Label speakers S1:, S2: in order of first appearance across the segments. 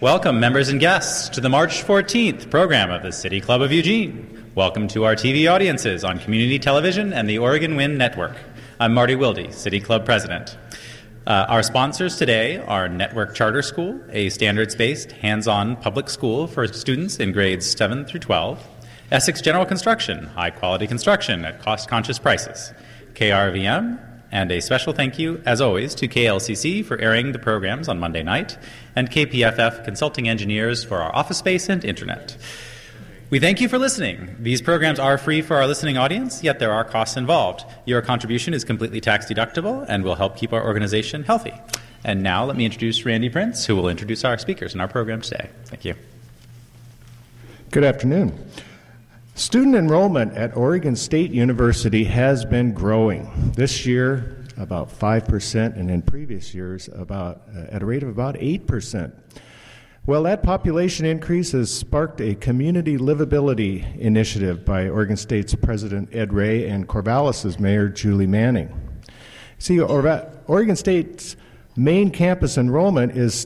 S1: Welcome, members and guests, to the March 14th program of the City Club of Eugene. Welcome to our TV audiences on community television and the Oregon Wind Network. I'm Marty Wilde, City Club President. Our sponsors today are Network Charter School, a standards-based, hands-on public school for students in grades 7 through 12. Essex General Construction, high-quality construction at cost-conscious prices. KRVM, and a special thank you, as always, to KLCC for airing the programs on Monday night, and KPFF Consulting Engineers for our office space and internet. We thank you for listening. These programs are free for our listening audience, yet there are costs involved. Your contribution is completely tax-deductible and will help keep our organization healthy. And now let me introduce Randy Prince, who will introduce our speakers in our program today. Thank you.
S2: Good afternoon. Student enrollment at Oregon State University has been growing. This year, about 5%, and in previous years, at a rate of about 8%. Well, that population increase has sparked a community livability initiative by Oregon State's President Ed Ray and Corvallis' Mayor Julie Manning. See, Oregon State's main campus enrollment is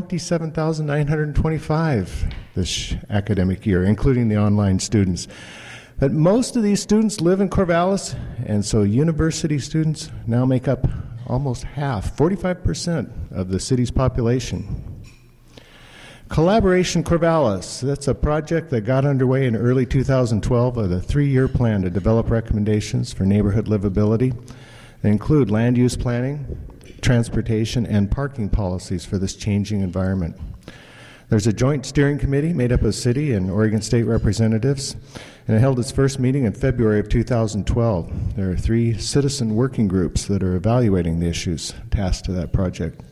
S2: 27,925 this academic year, including the online students. But most of these students live in Corvallis, and so university students now make up almost half, 45% of the city's population. Collaboration Corvallis, that's a project that got underway in early 2012 with a 3-year plan to develop recommendations for neighborhood livability. They include land use planning, transportation, and parking policies for this changing environment. There's a joint steering committee made up of city and Oregon State representatives, and it held its first meeting in February of 2012. There are 3 citizen working groups that are evaluating the issues tasked to that project.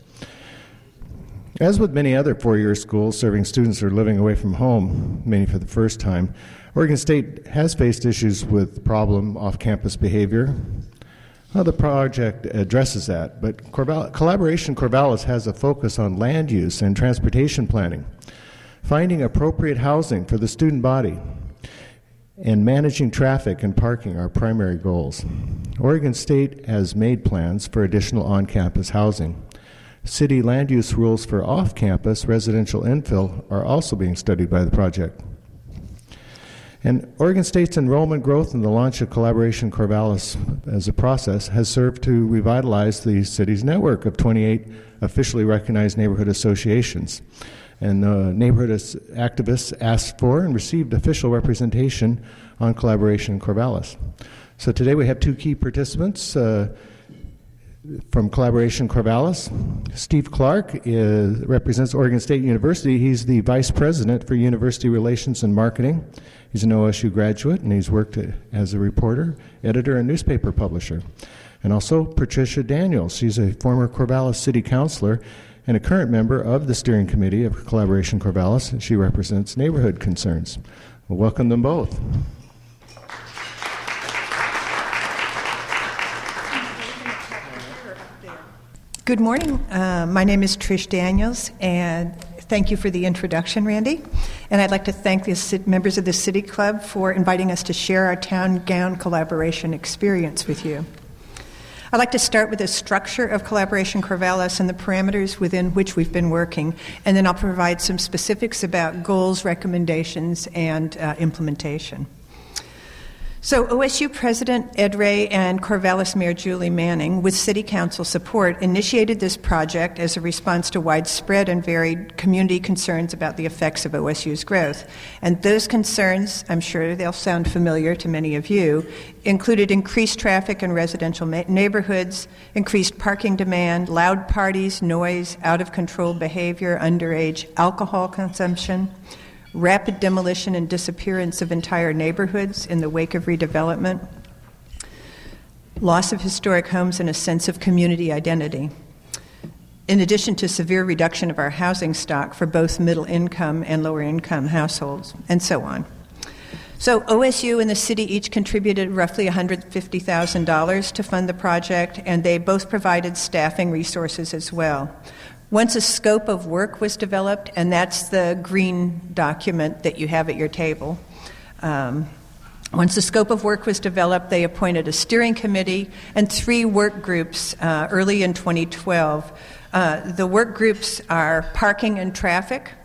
S2: As with many other 4-year schools serving students who are living away from home, many for the first time, Oregon State has faced issues with problem off-campus behavior. Well, the project addresses that, but Collaboration Corvallis has a focus on land use and transportation planning, finding appropriate housing for the student body, and managing traffic and parking are primary goals. Oregon State has made plans for additional on-campus housing. City land use rules for off-campus residential infill are also being studied by the project. And Oregon State's enrollment growth and the launch of Collaboration Corvallis as a process has served to revitalize the city's network of 28 officially recognized neighborhood associations. And neighborhood activists asked for and received official representation on Collaboration Corvallis. So today we have 2 key participants from Collaboration Corvallis. Steve Clark represents Oregon State University. He's the Vice President for University Relations and Marketing. He's an OSU graduate, and he's worked as a reporter, editor, and newspaper publisher. And also Patricia Daniels. She's a former Corvallis City Councilor and a current member of the steering committee of Collaboration Corvallis, and she represents neighborhood concerns. Well, welcome them both.
S3: Good morning. My name is Trish Daniels, and thank you for the introduction, Randy. And I'd like to thank the members of the City Club for inviting us to share our town gown collaboration experience with you. I'd like to start with the structure of Collaboration Corvallis and the parameters within which we've been working, and then I'll provide some specifics about goals, recommendations, and implementation. So OSU President Ed Ray and Corvallis Mayor Julie Manning, with City Council support, initiated this project as a response to widespread and varied community concerns about the effects of OSU's growth. And those concerns, I'm sure they'll sound familiar to many of you, included increased traffic in residential neighborhoods, increased parking demand, loud parties, noise, out-of-control behavior, underage alcohol consumption, rapid demolition and disappearance of entire neighborhoods in the wake of redevelopment, loss of historic homes and a sense of community identity, in addition to severe reduction of our housing stock for both middle-income and lower-income households, and so on. So OSU and the city each contributed roughly $150,000 to fund the project, and they both provided staffing resources as well. Once a scope of work was developed, and that's the green document that you have at your table, once the scope of work was developed, they appointed a steering committee and 3 work groups early in 2012. The work groups are parking and traffic,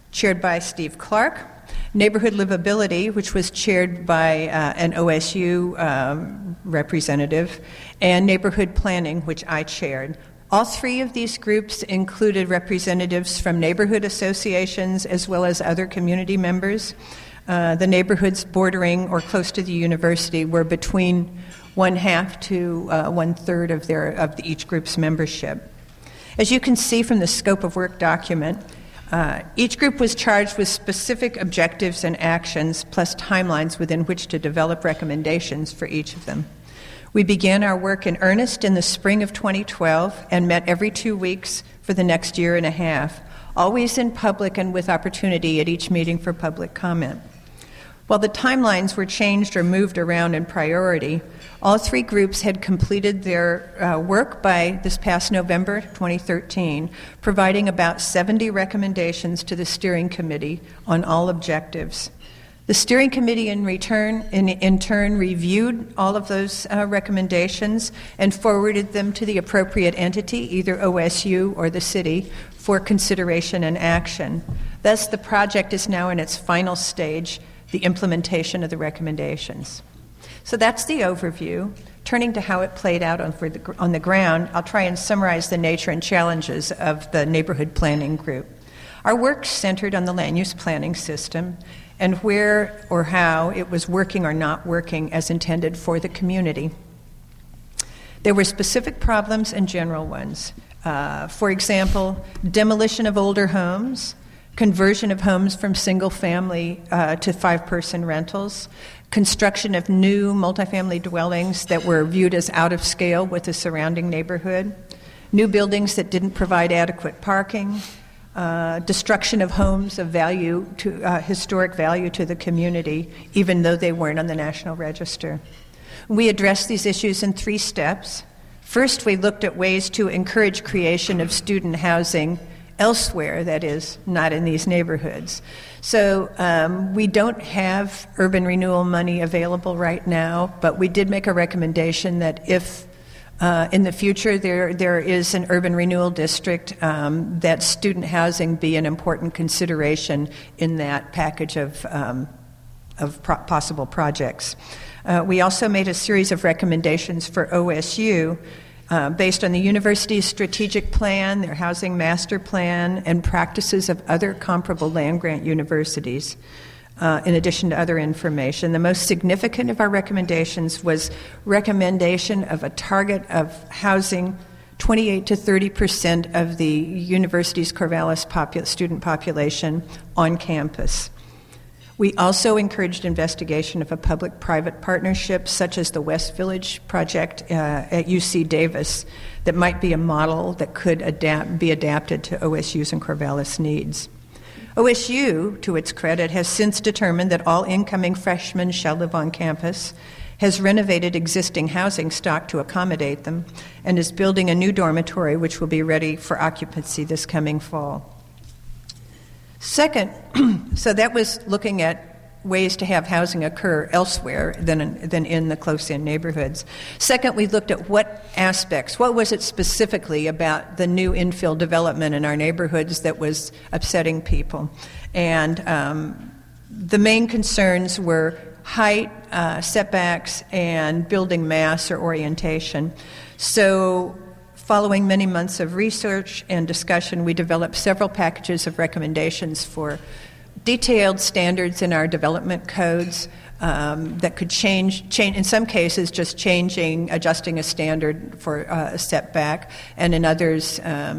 S3: chaired by Steve Clark. Neighborhood Livability, which was chaired by an OSU representative, and Neighborhood Planning, which I chaired. All three of these groups included representatives from neighborhood associations as well as other community members. The neighborhoods bordering or close to the university were between 1/2 to 1/3 of each group's membership. As you can see from the scope of work document, each group was charged with specific objectives and actions, plus timelines within which to develop recommendations for each of them. We began our work in earnest in the spring of 2012 and met every 2 weeks for the next year and a half, always in public and with opportunity at each meeting for public comment. While the timelines were changed or moved around in priority, all three groups had completed their work by this past November 2013, providing about 70 recommendations to the steering committee on all objectives. The steering committee in turn reviewed all of those recommendations and forwarded them to the appropriate entity, either OSU or the city, for consideration and action. Thus, the project is now in its final stage, the implementation of the recommendations. So that's the overview. Turning to how it played out on the ground, I'll try and summarize the nature and challenges of the neighborhood planning group. Our work centered on the land use planning system and where or how it was working or not working as intended for the community. There were specific problems and general ones. For example, demolition of older homes, conversion of homes from single-family to 5-person rentals, construction of new multifamily dwellings that were viewed as out of scale with the surrounding neighborhood, new buildings that didn't provide adequate parking, destruction of homes of value to historic value to the community, even though they weren't on the National Register. We addressed these issues in 3 steps. First, we looked at ways to encourage creation of student housing elsewhere, that is, not in these neighborhoods. So we don't have urban renewal money available right now, but we did make a recommendation that if in the future there is an urban renewal district, that student housing be an important consideration in that package of possible projects. We also made a series of recommendations for OSU based on the university's strategic plan, their housing master plan, and practices of other comparable land-grant universities, in addition to other information. The most significant of our recommendations was recommendation of a target of housing 28 to 30% of the university's Corvallis student population on campus. We also encouraged investigation of a public-private partnership, such as the West Village project at UC Davis, that might be a model that could be adapted to OSU's and Corvallis needs. OSU, to its credit, has since determined that all incoming freshmen shall live on campus, has renovated existing housing stock to accommodate them, and is building a new dormitory which will be ready for occupancy this coming fall. Second, so that was looking at ways to have housing occur elsewhere than in the close-in neighborhoods. Second, we looked at what was it specifically about the new infill development in our neighborhoods that was upsetting people. And the main concerns were height, setbacks, and building mass or orientation. So following many months of research and discussion, we developed several packages of recommendations for detailed standards in our development codes that could change in some cases just adjusting a standard for a setback, and in others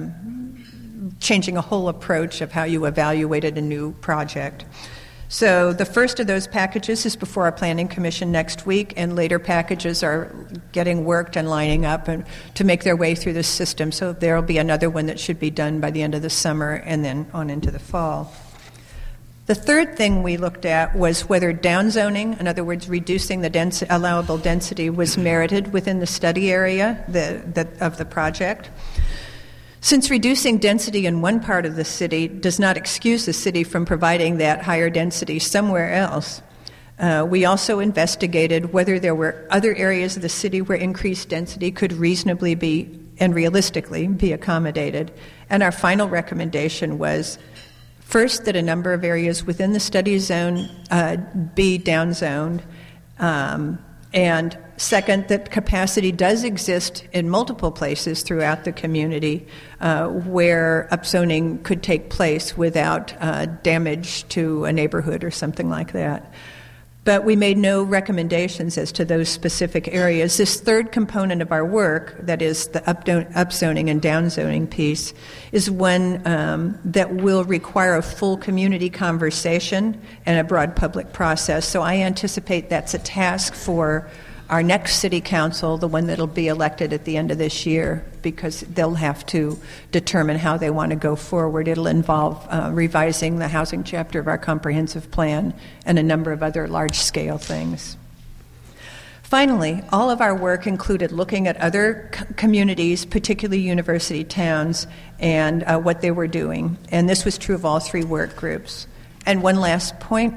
S3: changing a whole approach of how you evaluated a new project. So the first of those packages is before our Planning Commission next week, and later packages are getting worked and lining up to make their way through the system. So there will be another one that should be done by the end of the summer and then on into the fall. The third thing we looked at was whether downzoning, in other words, reducing the allowable density, was merited within the study area of the project. Since reducing density in one part of the city does not excuse the city from providing that higher density somewhere else, we also investigated whether there were other areas of the city where increased density could reasonably be and realistically be accommodated. And our final recommendation was First, that a number of areas within the study zone be downzoned. And second, that capacity does exist in multiple places throughout the community where upzoning could take place without damage to a neighborhood or something like that. But we made no recommendations as to those specific areas. This third component of our work, that is the upzoning and downzoning piece, is one that will require a full community conversation and a broad public process. So I anticipate that's a task for our next city council, the one that'll be elected at the end of this year, because they'll have to determine how they want to go forward. It'll involve revising the housing chapter of our comprehensive plan and a number of other large-scale things. Finally, all of our work included looking at other communities, particularly university towns, and what they were doing. And this was true of all three work groups. And one last point,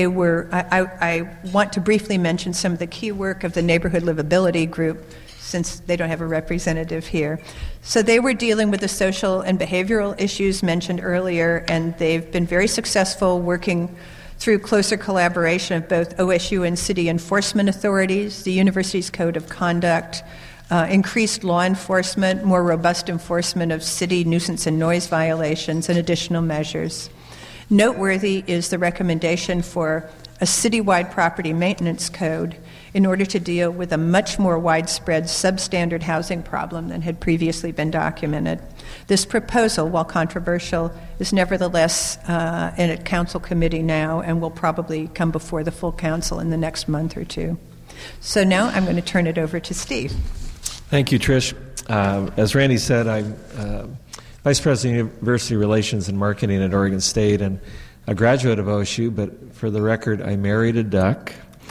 S3: I want to briefly mention some of the key work of the Neighborhood Livability Group, since they don't have a representative here. So they were dealing with the social and behavioral issues mentioned earlier, and they've been very successful working through closer collaboration of both OSU and city enforcement authorities, the university's code of conduct, increased law enforcement, more robust enforcement of city nuisance and noise violations, and additional measures. Noteworthy is the recommendation for a citywide property maintenance code in order to deal with a much more widespread substandard housing problem than had previously been documented. This proposal, while controversial, is nevertheless in a council committee now and will probably come before the full council in the next month or two. So now I'm going to turn it over to Steve.
S4: Thank you, Trish. As Randy said, I'm Vice President of University Relations and Marketing at Oregon State and a graduate of OSU, but for the record, I married a duck.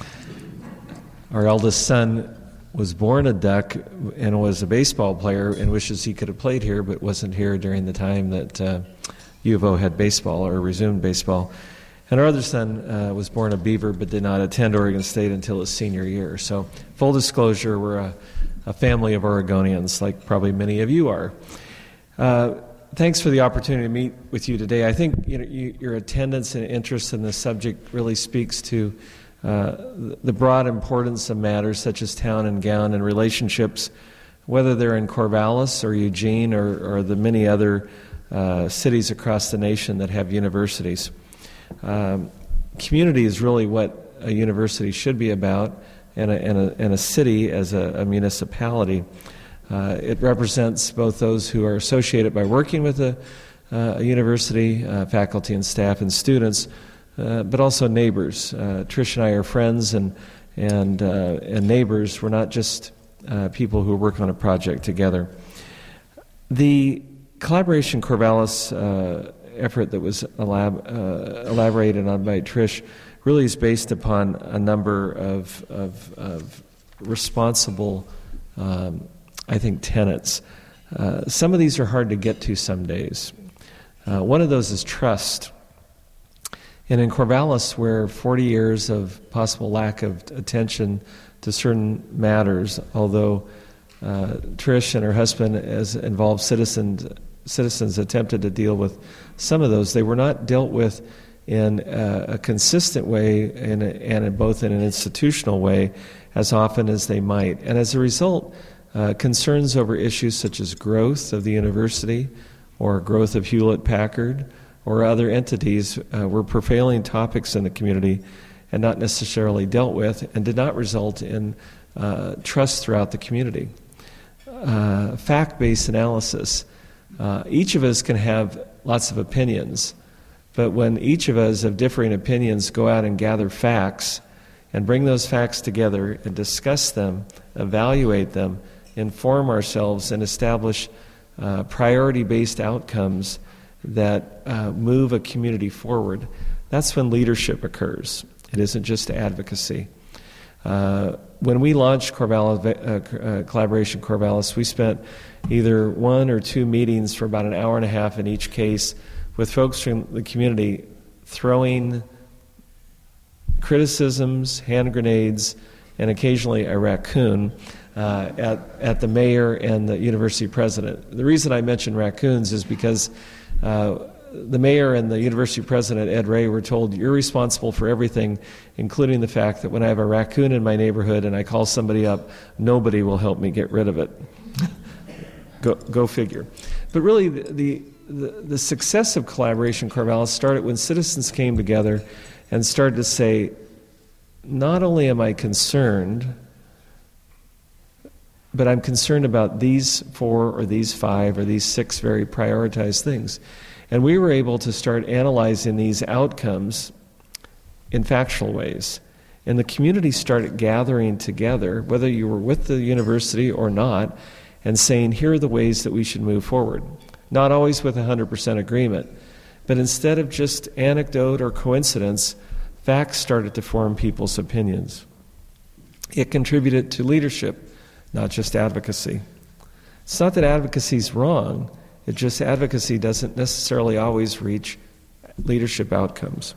S4: Our eldest son was born a duck and was a baseball player and wishes he could have played here, but wasn't here during the time that U of O had baseball or resumed baseball. And our other son was born a beaver but did not attend Oregon State until his senior year. So full disclosure, we're a family of Oregonians, like probably many of you are. Thanks for the opportunity to meet with you today. I think your attendance and interest in this subject really speaks to the broad importance of matters such as town and gown and relationships, whether they're in Corvallis or Eugene or the many other cities across the nation that have universities. Community is really what a university should be about, and a city as a municipality. It represents both those who are associated by working with a university, faculty and staff and students, but also neighbors. Trish and I are friends and neighbors. We're not just people who work on a project together. The Collaboration Corvallis effort that was elaborated on by Trish really is based upon a number of responsible I think tenets. Some of these are hard to get to some days. One of those is trust. And in Corvallis, where 40 years of possible lack of attention to certain matters, although Trish and her husband, as involved citizens, attempted to deal with some of those, they were not dealt with in a consistent way and both in an institutional way as often as they might. And as a result, concerns over issues such as growth of the university or growth of Hewlett-Packard or other entities were prevailing topics in the community and not necessarily dealt with and did not result in trust throughout the community. Fact-based analysis. Each of us can have lots of opinions, but when each of us of differing opinions go out and gather facts and bring those facts together and discuss them, evaluate them, inform ourselves, and establish priority-based outcomes that move a community forward, that's when leadership occurs. It isn't just advocacy. When we launched Collaboration Corvallis, we spent either 1 or 2 meetings for about an hour and a half in each case with folks from the community throwing criticisms, hand grenades, and occasionally a raccoon at the mayor and the university president. The reason I mention raccoons is because the mayor and the university president, Ed Ray, were told, you're responsible for everything, including the fact that when I have a raccoon in my neighborhood and I call somebody up, nobody will help me get rid of it. Go figure. But really, the success of Collaboration Corvallis started when citizens came together and started to say, not only am I concerned, but I'm concerned about these 4 or these 5 or these 6 very prioritized things. And we were able to start analyzing these outcomes in factual ways. And the community started gathering together, whether you were with the university or not, and saying, here are the ways that we should move forward. Not always with 100% agreement, but instead of just anecdote or coincidence, facts started to form people's opinions. It contributed to leadership, not just advocacy. It's not that advocacy is wrong, it's just advocacy doesn't necessarily always reach leadership outcomes.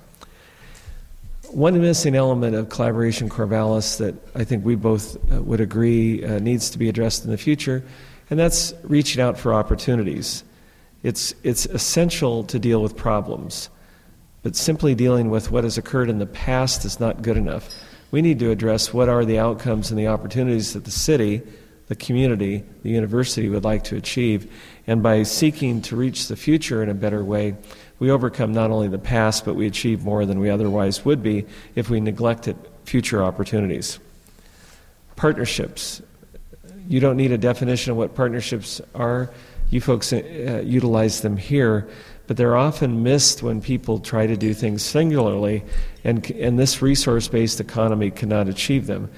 S4: One missing element of Collaboration Corvallis that I think we both would agree needs to be addressed in the future, and that's reaching out for opportunities. It's essential to deal with problems, but simply dealing with what has occurred in the past is not good enough. We need to address what are the outcomes and the opportunities that the city, the community, the university would like to achieve, and by seeking to reach the future in a better way, we overcome not only the past, but we achieve more than we otherwise would be if we neglected future opportunities. Partnerships. You don't need a definition of what partnerships are. You folks utilize them here, but they're often missed when people try to do things singularly, and this resource-based economy cannot achieve them.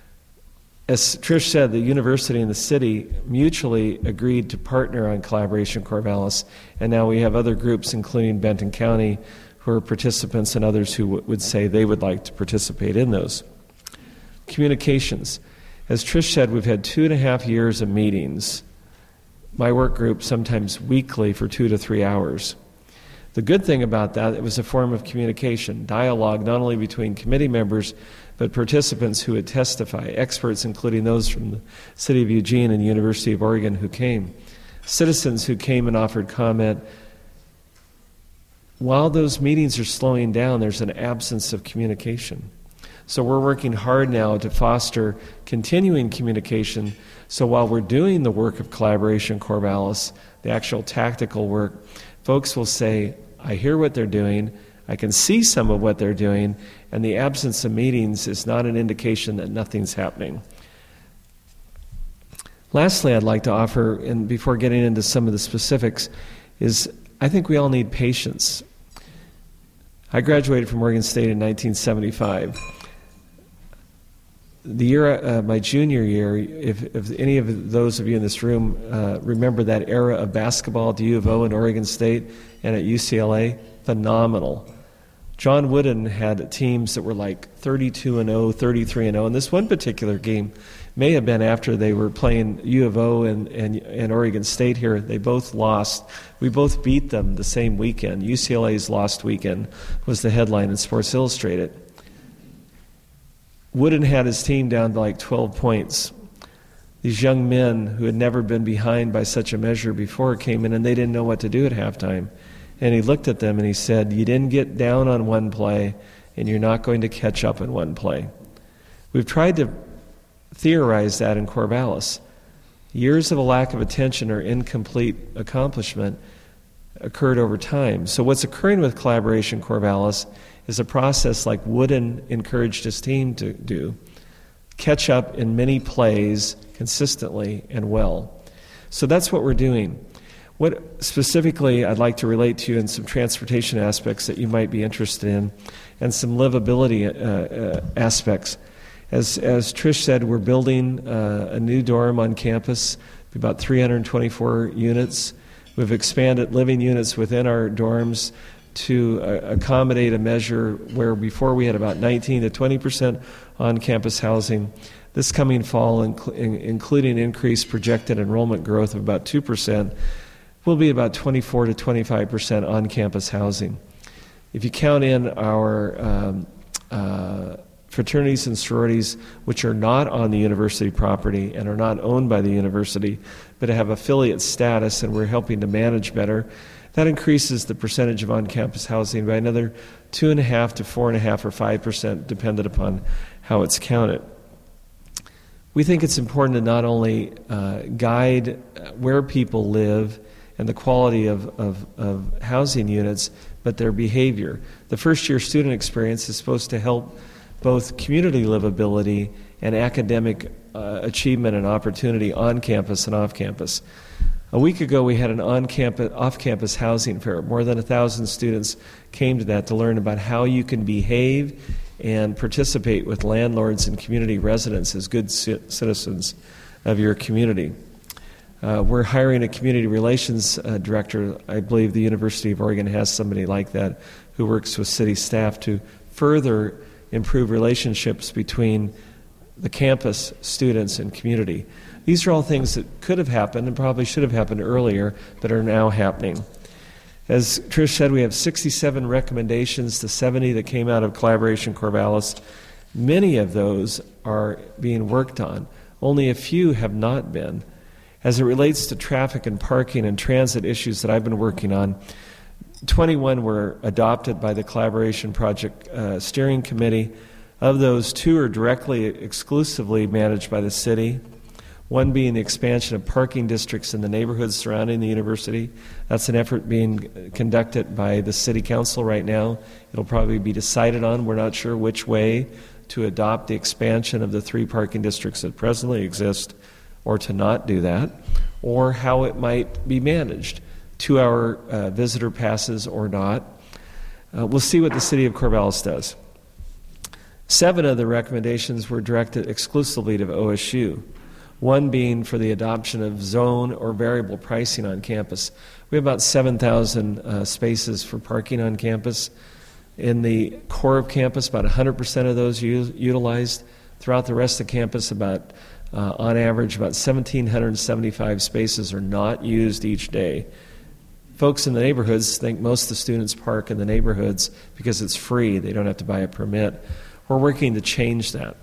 S4: As Trish said, the university and the city mutually agreed to partner on Collaboration Corvallis, and now we have other groups, including Benton County, who are participants, and others who would say they would like to participate in those. Communications. As Trish said, we've had 2.5 years of meetings. My work group sometimes weekly for 2 to 3 hours. The good thing about that, it was a form of communication, dialogue not only between committee members, but participants who would testify, experts including those from the City of Eugene and the University of Oregon who came, citizens who came and offered comment. While those meetings are slowing down, there's an absence of communication. So we're working hard now to foster continuing communication, so while we're doing the work of Collaboration Corvallis, the actual tactical work, folks will say, I hear what they're doing, I can see some of what they're doing, and the absence of meetings is not an indication that nothing's happening. Lastly, I'd like to offer, and before getting into some of the specifics, is I think we all need patience. I graduated from Oregon State in 1975. The year, my junior year, if any of those of you in this room remember that era of basketball at the U of O and Oregon State and at UCLA, phenomenal. John Wooden had teams that were like 32-0, 33-0, and this one particular game may have been after they were playing U of O and Oregon State here. They both lost. We both beat them the same weekend. UCLA's lost weekend was the headline in Sports Illustrated. Wooden had his team down to like 12 points. These young men who had never been behind by such a measure before came in and they didn't know what to do at halftime. And he looked at them and he said, you didn't get down on one play and you're not going to catch up in one play. We've tried to theorize that in Corvallis. Years of a lack of attention or incomplete accomplishment occurred over time. So what's occurring with Collaboration Corvallis is a process like Wooden encouraged his team to do. Catch up in many plays consistently and well. So that's what we're doing. What specifically I'd like to relate to you in some transportation aspects that you might be interested in and some livability aspects. As Trish said, we're building a new dorm on campus, about 324 units. We've expanded living units within our dorms to accommodate a measure where before we had about 19 to 20% on-campus housing. This coming fall, including increased projected enrollment growth of about 2%, will be about 24 to 25% on-campus housing. If you count in our fraternities and sororities, which are not on the university property and are not owned by the university, but have affiliate status and we're helping to manage better, That increases the percentage of on-campus housing by another 2.5% to 4.5% or 5%, dependent upon how it's counted. We think it's important to not only guide where people live and the quality of housing units, but their behavior. The first-year student experience is supposed to help both community livability and academic achievement and opportunity on campus and off campus. A week ago, we had an off-campus housing fair. More than 1,000 students came to that to learn about how you can behave and participate with landlords and community residents as good citizens of your community. We're hiring a community relations director. I believe the University of Oregon has somebody like that who works with city staff to further improve relationships between the campus, students, and community. These are all things that could have happened and probably should have happened earlier, but are now happening. As Trish said, we have 67 recommendations, the 70 that came out of Collaboration Corvallis. Many of those are being worked on. Only a few have not been. As it relates to traffic and parking and transit issues that I've been working on, 21 were adopted by the Collaboration Project Steering Committee. Of those, 2 are directly, exclusively managed by the city. One being the expansion of parking districts in the neighborhoods surrounding the university. That's an effort being conducted by the city council right now. It'll probably be decided on. We're not sure which way to adopt the expansion of the 3 parking districts that presently exist, or to not do that, or how it might be managed. 2-hour visitor passes or not. We'll see what the city of Corvallis does. 7 of the recommendations were directed exclusively to OSU. One being for the adoption of zone or variable pricing on campus. We have about 7,000 spaces for parking on campus. In the core of campus, about 100% of those utilized. Throughout the rest of campus, on average, about 1,775 spaces are not used each day. Folks in the neighborhoods think most of the students park in the neighborhoods because it's free. They don't have to buy a permit. We're working to change that.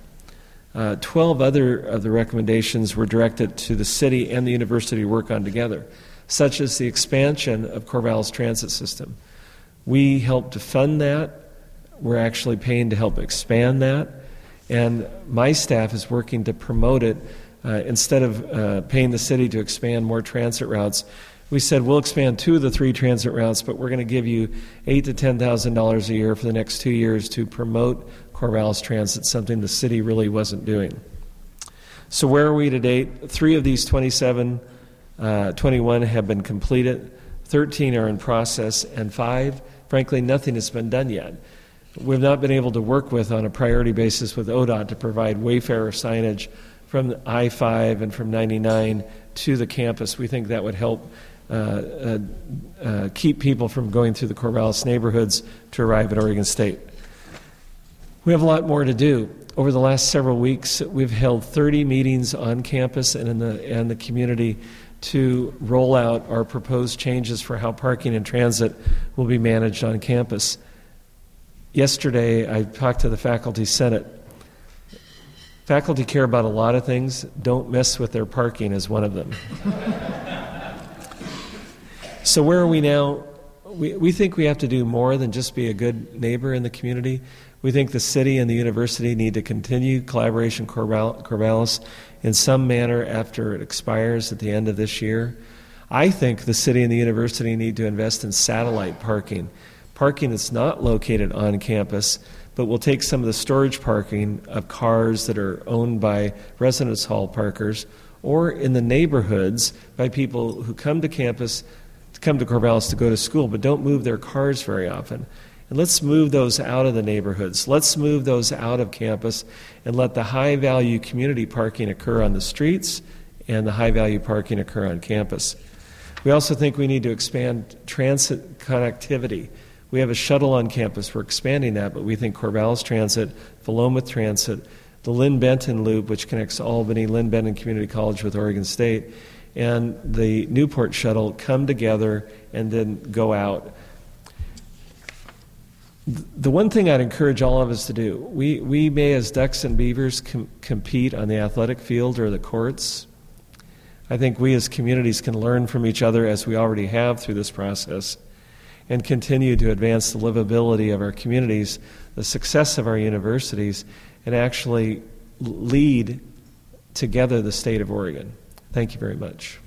S4: 12 other of the recommendations were directed to the city and the university to work on together, such as the expansion of Corvallis transit system. We help to fund that. We're actually paying to help expand that. And my staff is working to promote it. Instead of paying the city to expand more transit routes, we said we'll expand 2 of the 3 transit routes, but we're going to give you $8,000 to $10,000 a year for the next 2 years to promote Corvallis Transit, something the city really wasn't doing. So where are we to date? 3 of these 21 have been completed, 13 are in process, and 5, frankly, nothing has been done yet. We've not been able to work on a priority basis with ODOT to provide wayfarer signage from I-5 and from 99 to the campus. We think that would help keep people from going through the Corvallis neighborhoods to arrive at Oregon State. We have a lot more to do. Over the last several weeks, we've held 30 meetings on campus and in the community to roll out our proposed changes for how parking and transit will be managed on campus. Yesterday, I talked to the Faculty Senate. Faculty care about a lot of things. Don't mess with their parking is one of them. So where are we now? We think we have to do more than just be a good neighbor in the community. We think the city and the university need to continue Collaboration Corvallis in some manner after it expires at the end of this year. I think the city and the university need to invest in satellite parking. Parking that's not located on campus, but will take some of the storage parking of cars that are owned by residence hall parkers or in the neighborhoods by people who come to campus, come to Corvallis to go to school, but don't move their cars very often. And let's move those out of the neighborhoods. Let's move those out of campus and let the high-value community parking occur on the streets and the high-value parking occur on campus. We also think we need to expand transit connectivity. We have a shuttle on campus. We're expanding that, but we think Corvallis Transit, Philomath Transit, the Lynn-Benton Loop, which connects Albany, Lynn-Benton Community College with Oregon State, and the Newport Shuttle come together and then go out. The one thing I'd encourage all of us to do, we may as Ducks and Beavers compete on the athletic field or the courts. I think we as communities can learn from each other, as we already have through this process, and continue to advance the livability of our communities, the success of our universities, and actually lead together the state of Oregon. Thank you very much.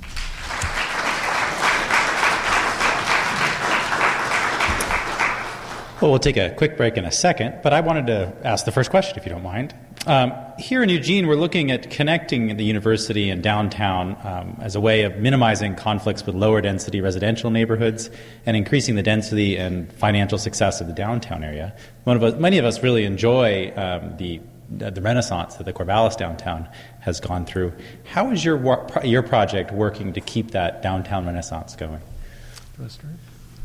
S1: Well, we'll take a quick break in a second, but I wanted to ask the first question, if you don't mind. Here in Eugene, we're looking at connecting the university and downtown as a way of minimizing conflicts with lower density residential neighborhoods and increasing the density and financial success of the downtown area. Many of us really enjoy the renaissance that the Corvallis downtown has gone through. How is your project working to keep that downtown renaissance going?
S4: Do you want to start?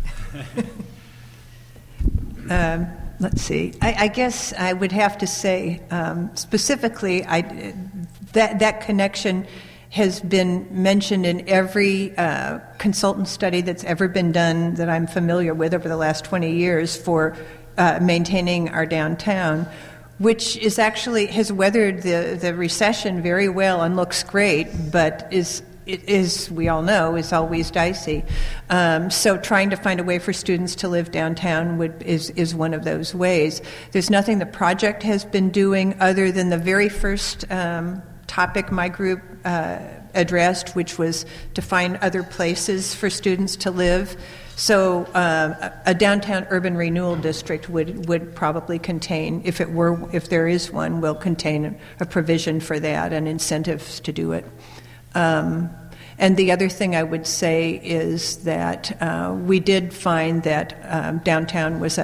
S3: Let's see. I guess I would have to say specifically that connection has been mentioned in every consultant study that's ever been done that I'm familiar with over the last 20 years for maintaining our downtown, which is actually has weathered the recession very well and looks great, but it is, we all know, is always dicey. So trying to find a way for students to live downtown is one of those ways. There's nothing the project has been doing other than the very first topic my group addressed, which was to find other places for students to live. So a downtown urban renewal district would probably contain, if there is one, will contain a provision for that and incentives to do it. And the other thing I would say is that we did find that downtown was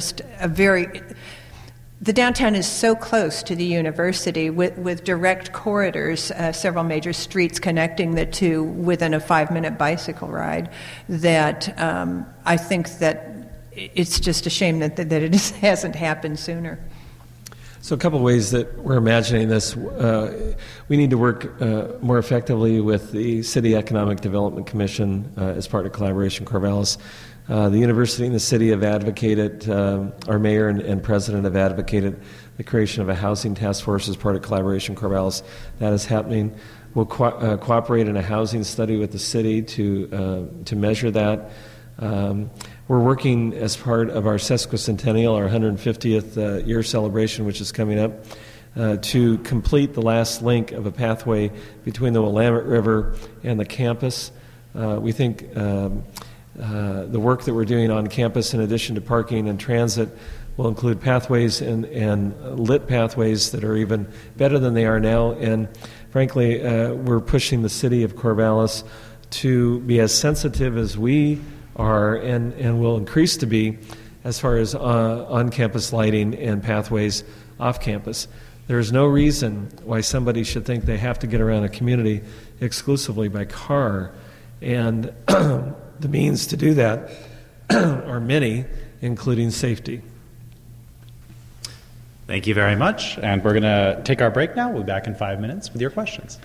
S3: the downtown is so close to the university with direct corridors, several major streets connecting the two within a 5-minute bicycle ride, that I think that it's just a shame that it hasn't happened sooner.
S4: So a couple of ways that we're imagining this. We need to work more effectively with the City Economic Development Commission as part of Collaboration Corvallis. The university and the city have advocated, our mayor and president have advocated the creation of a housing task force as part of Collaboration Corvallis. That is happening. We'll cooperate in a housing study with the city to measure that. We're working as part of our sesquicentennial, our 150th year celebration, which is coming up, to complete the last link of a pathway between the Willamette River and the campus. We think the work that we're doing on campus, in addition to parking and transit, will include pathways and lit pathways that are even better than they are now. And frankly, we're pushing the city of Corvallis to be as sensitive as we are and will increase to be as far as on-campus lighting and pathways off-campus. There is no reason why somebody should think they have to get around a community exclusively by car, and the means to do that are many, including safety.
S1: Thank you very much, and we're going to take our break now. We'll be back in 5 minutes with your questions.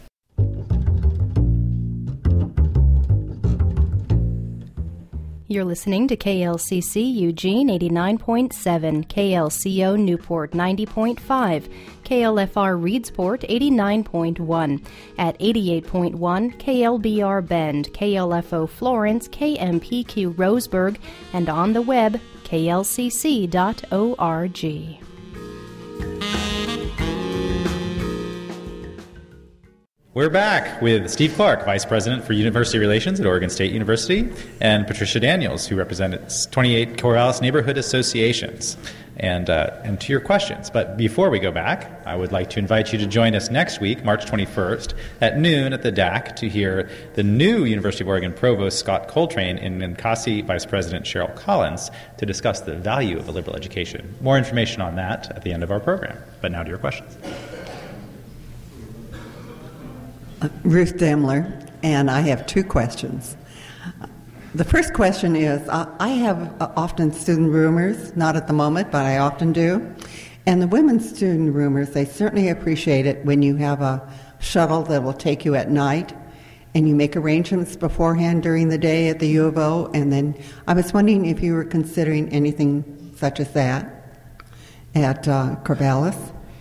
S5: You're listening to KLCC Eugene 89.7, KLCO Newport 90.5, KLFR Reedsport 89.1, at 88.1 KLBR Bend, KLFO Florence, KMPQ Roseburg, and on the web klcc.org.
S1: We're back with Steve Clark, Vice President for University Relations at Oregon State University, and Patricia Daniels, who represents 28 Corvallis Neighborhood Associations, and to your questions. But before we go back, I would like to invite you to join us next week, March 21st, at noon at the DAC to hear the new University of Oregon Provost Scott Coltrane and Ninkasi Vice President Cheryl Collins to discuss the value of a liberal education. More information on that at the end of our program. But now to your questions.
S6: Ruth Demler, and I have two questions. The first question is, I have often student roomers, not at the moment, but I often do. And the women's student roomers, they certainly appreciate it when you have a shuttle that will take you at night and you make arrangements beforehand during the day at the U of O. And then I was wondering if you were considering anything such as that at Corvallis.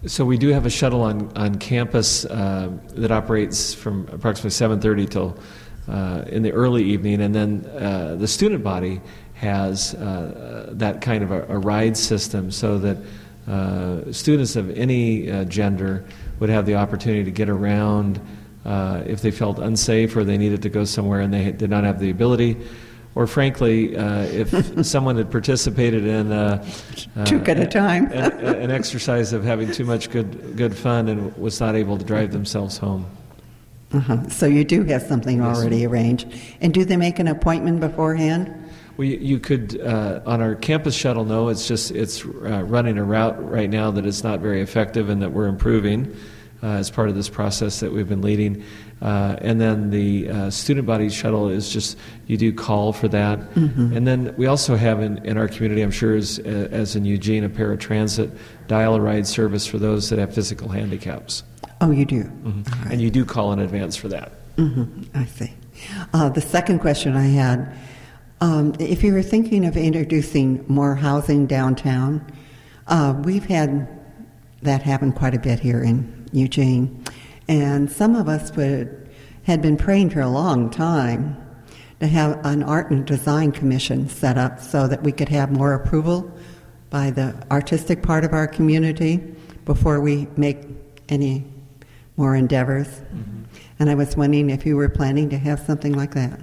S4: So we do have a shuttle on campus that operates from approximately 7:30 till in the early evening, and then the student body has that kind of a ride system so that students of any gender would have the opportunity to get around if they felt unsafe or they needed to go somewhere and they did not have the ability. Or frankly, if someone had participated in
S6: took at a time
S4: an exercise of having too much good fun and was not able to drive themselves home.
S6: So you do have something already arranged. And do they make an appointment beforehand?
S4: Well, you could on our campus shuttle. No, it's running a route right now that is not very effective and that we're improving as part of this process that we've been leading. And then the student body shuttle is just, you do call for that. And then we also have in our community, I'm sure as in Eugene, a paratransit dial-a-ride service for those that have physical handicaps.
S6: Oh, you do?
S4: Right. And you do call in advance for that.
S6: I see. The second question I had, if you were thinking of introducing more housing downtown, we've had that happen quite a bit here in Eugene. And some of us had been praying for a long time to have an art and design commission set up so that we could have more approval by the artistic part of our community before we make any more endeavors. And I was wondering if you were planning to have something like that.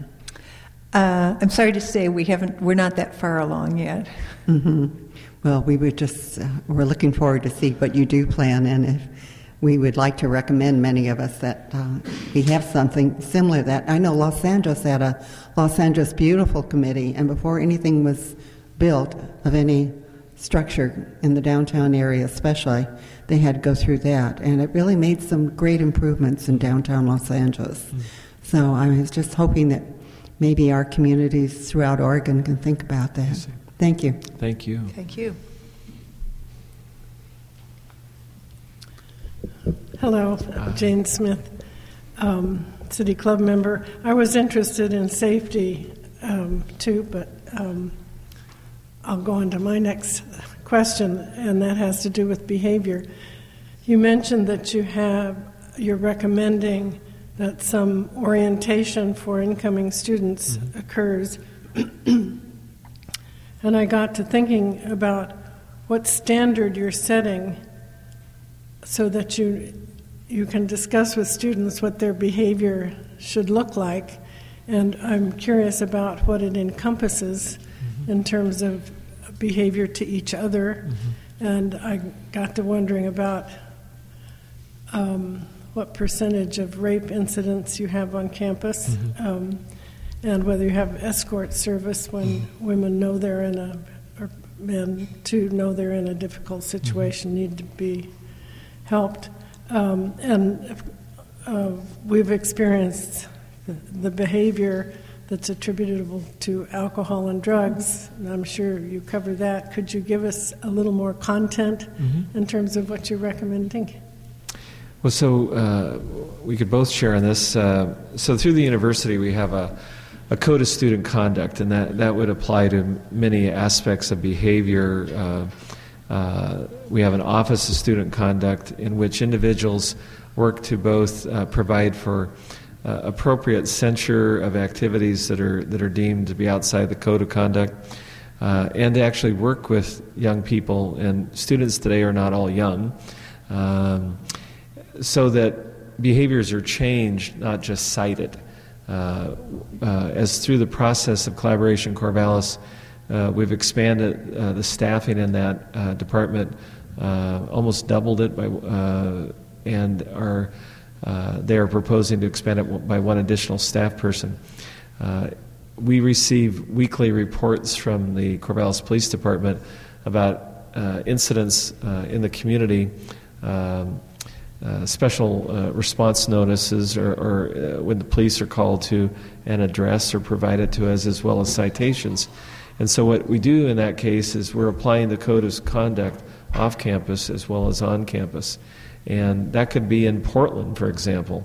S3: I'm sorry to say we're not that far along yet.
S6: Well, we would we're looking forward to see what you do plan, and if we would like to recommend, many of us, that we have something similar to that. I know Los Angeles had a Los Angeles Beautiful Committee, and before anything was built of any structure in the downtown area especially, they had to go through that, and it really made some great improvements in downtown Los Angeles. So I was just hoping that maybe our communities throughout Oregon can think about that. Thank you.
S4: Thank you.
S3: Thank you.
S7: Hello, Jane Smith, City Club member. I was interested in safety too, but I'll go on to my next question, and that has to do with behavior. You mentioned that you're recommending that some orientation for incoming students occurs. And I got to thinking about what standard you're setting so that you can discuss with students what their behavior should look like. And I'm curious about what it encompasses in terms of behavior to each other. And I got to wondering about what percentage of rape incidents you have on campus, and whether you have escort service when women know they're or men too know they're in a difficult situation, need to be helped. And we've experienced the behavior that's attributable to alcohol and drugs, and I'm sure you cover that. Could you give us a little more content in terms of what you're recommending?
S4: Well, so we could both share on this. So through the university, we have a code of student conduct, and that would apply to many aspects of behavior. We have an Office of Student Conduct in which individuals work to both provide for appropriate censure of activities that are deemed to be outside the code of conduct, and to actually work with young people, and students today are not all young, so that behaviors are changed, not just cited. As through the process of Collaboration Corvallis, we've expanded the staffing in that department, almost doubled it, and they are proposing to expand it by one additional staff person. We receive weekly reports from the Corvallis Police Department about incidents in the community, special response notices, or when the police are called to an address or provided to us, as well as citations. And so what we do in that case is we're applying the code of conduct off campus as well as on campus. And that could be in Portland, for example.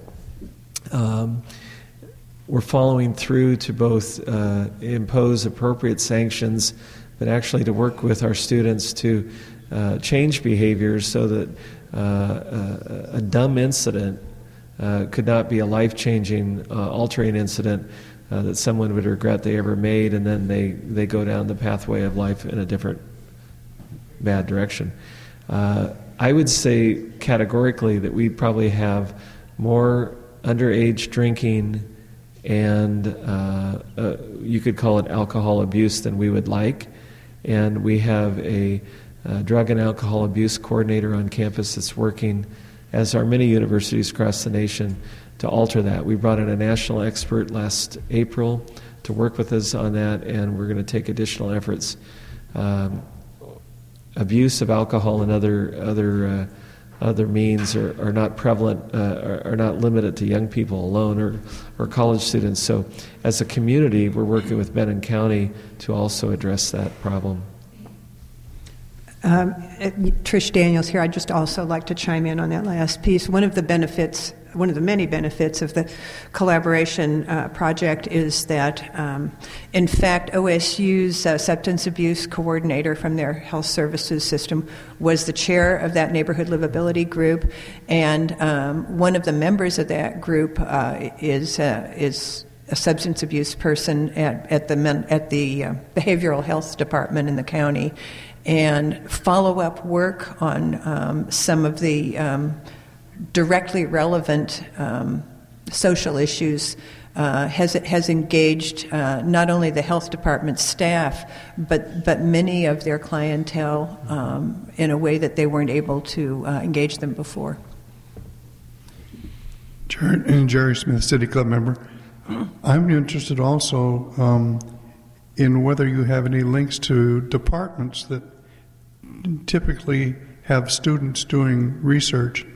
S4: We're following through to both impose appropriate sanctions, but actually to work with our students to change behaviors so that a dumb incident could not be a life-changing, altering incident that someone would regret they ever made, and then they go down the pathway of life in a different bad direction. I would say categorically that we probably have more underage drinking and you could call it alcohol abuse than we would like. And we have a drug and alcohol abuse coordinator on campus that's working, as are many universities across the nation, to alter that. We brought in a national expert last April to work with us on that, and we're going to take additional efforts. Abuse of alcohol and other means are not prevalent, are not limited to young people alone or college students. So as a community, we're working with Benton County to also address that problem.
S3: Trish Daniels here. I'd just also like to chime in on that last piece. One of the many benefits of the collaboration project is that, in fact, OSU's substance abuse coordinator from their health services system was the chair of that neighborhood livability group, and one of the members of that group is a substance abuse person at the behavioral health department in the county. And follow-up work on some of the directly relevant social issues has engaged not only the health department staff, but many of their clientele in a way that they weren't able to engage them before.
S8: Jerry Smith, City Club member. I'm interested also in whether you have any links to departments that typically have students doing research.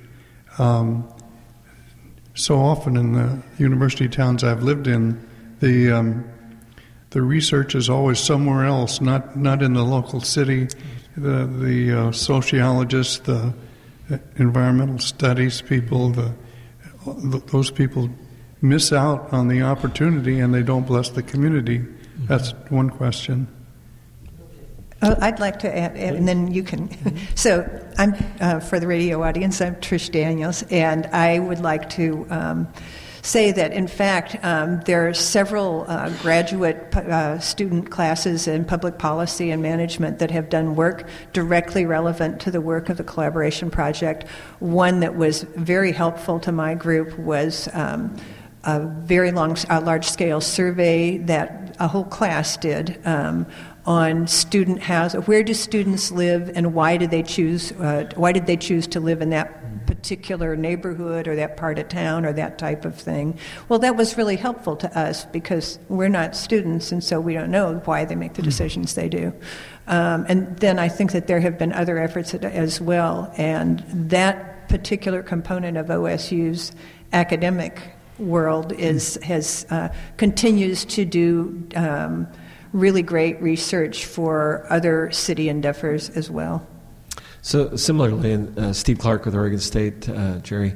S8: So often in the university towns I've lived in, the research is always somewhere else, not in the local city. The sociologists, the environmental studies people, those people miss out on the opportunity and they don't bless the community. That's one question.
S3: I'd like to add, and then you can. So I'm, for the radio audience, I'm Trish Daniels, and I would like to say that, in fact, there are several graduate student classes in public policy and management that have done work directly relevant to the work of the collaboration project. One that was very helpful to my group was a very large-scale survey that a whole class did on student housing. Where do students live, and why did they choose to live in that particular neighborhood or that part of town or that type of thing? Well, that was really helpful to us because we're not students, and so we don't know why they make the decisions they do. And then I think that there have been other efforts as well, and that particular component of OSU's academic world continues to do really great research for other city endeavors as well.
S4: So similarly, and Steve Clark with Oregon State, Jerry,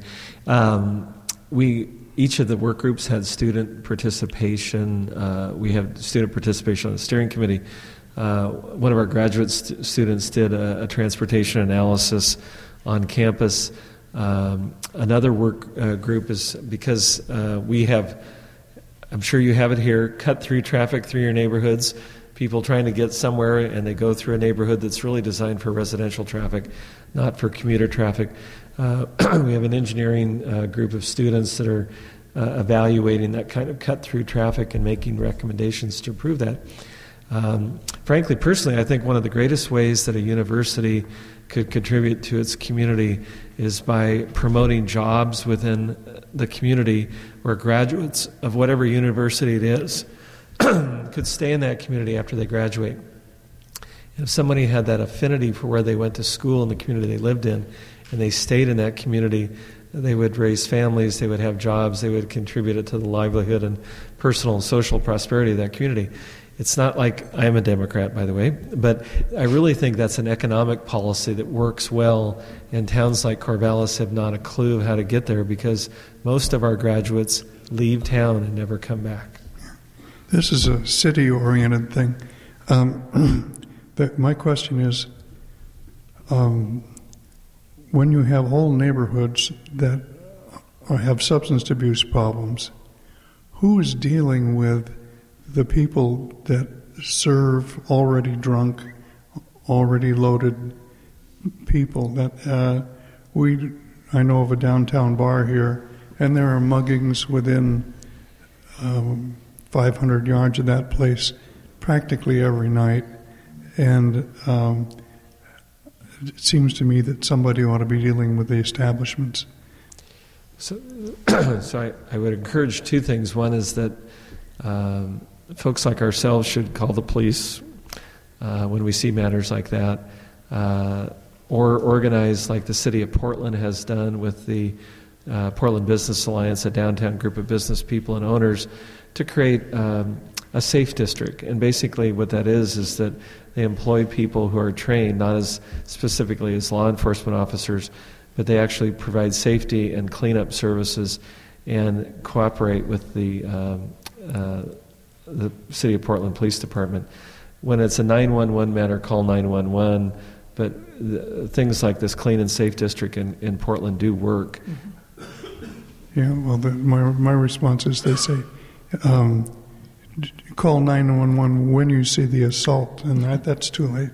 S4: each of the work groups had student participation. We have student participation on the steering committee. One of our graduate students did a transportation analysis on campus. Another work group is because we have, I'm sure you have it here, cut through traffic through your neighborhoods, people trying to get somewhere and they go through a neighborhood that's really designed for residential traffic, not for commuter traffic. We have an engineering group of students that are evaluating that kind of cut through traffic and making recommendations to improve that. Frankly, personally, I think one of the greatest ways that a university could contribute to its community is by promoting jobs within the community where graduates of whatever university it is could stay in that community after they graduate. If somebody had that affinity for where they went to school and the community they lived in, and they stayed in that community, they would raise families, they would have jobs, they would contribute to the livelihood and personal and social prosperity of that community. It's not like I'm a Democrat, by the way, but I really think that's an economic policy that works well, and towns like Corvallis have not a clue of how to get there because most of our graduates leave town and never come back.
S8: This is a city-oriented thing. My question is, when you have whole neighborhoods that have substance abuse problems, who is dealing with the people that serve already drunk, already loaded people? That I know of a downtown bar here, and there are muggings within 500 yards of that place practically every night, and it seems to me that somebody ought to be dealing with the establishments.
S4: So I would encourage two things. One is that folks like ourselves should call the police when we see matters like that, or organize like the City of Portland has done with the Portland Business Alliance, a downtown group of business people and owners, to create a safe district. And basically what that is that they employ people who are trained, not as specifically as law enforcement officers, but they actually provide safety and cleanup services and cooperate with the City of Portland Police Department. When it's a 911 matter, call 911, but things like this clean and safe district in Portland do work.
S8: Yeah, well, my response is they say, call 911 when you see the assault, and that's too late.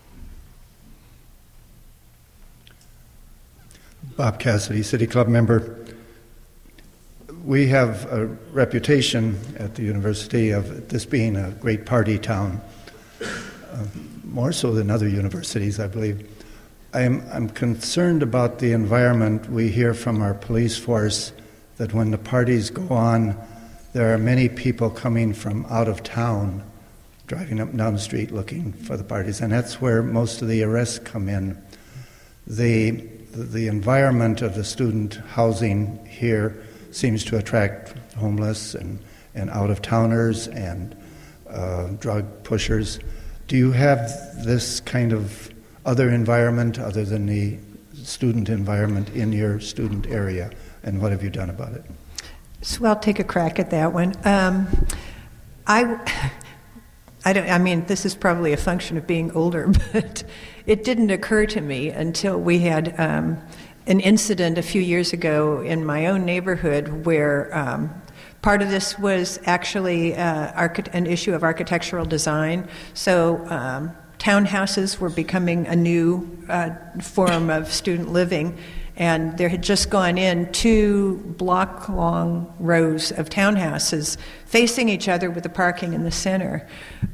S9: Bob Cassidy, City Club member. We have a reputation at the university of this being a great party town, more so than other universities, I believe. I'm concerned about the environment. We hear from our police force that when the parties go on, there are many people coming from out of town, driving up and down the street looking for the parties, and that's where most of the arrests come in. The environment of the student housing here seems to attract homeless and out-of-towners and drug pushers. Do you have this kind of other environment other than the student environment in your student area, and what have you done about it?
S3: So I'll take a crack at that one. I mean, this is probably a function of being older, but it didn't occur to me until we had an incident a few years ago in my own neighborhood where part of this was actually an issue of architectural design. So townhouses were becoming a new form of student living, and there had just gone in 2 block-long rows of townhouses facing each other with the parking in the center.